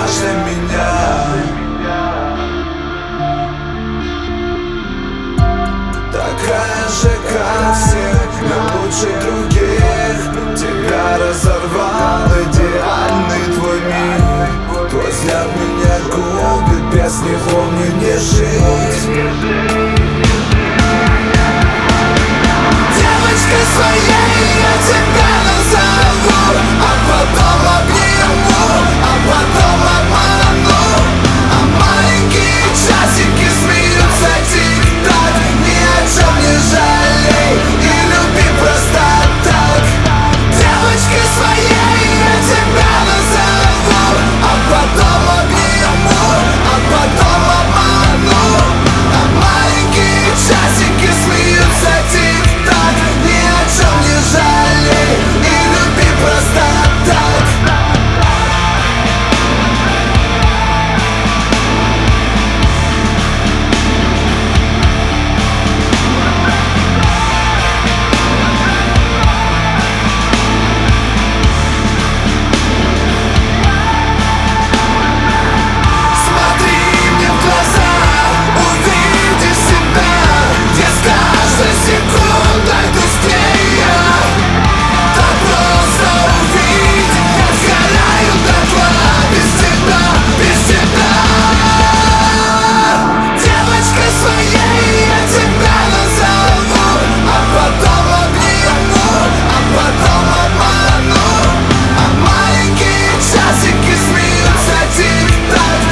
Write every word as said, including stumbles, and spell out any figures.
наш для меня. Такая же, как все, но лучше других. Тебя разорвал идеальный твой мир. Твой взгляд меня губит, без него мне не жить. Девочкой своей я тебя назову, а потом обниму, а потом обману. А маленькие часики смеются тик-так. Ни о чем не жалей и люби просто так. Девочкой своей я тебя назову, а потом обниму, а потом обману. А маленькие часики смеются тик-так. Ни о чем не жалей и люби просто так. Часики смеются тик-так.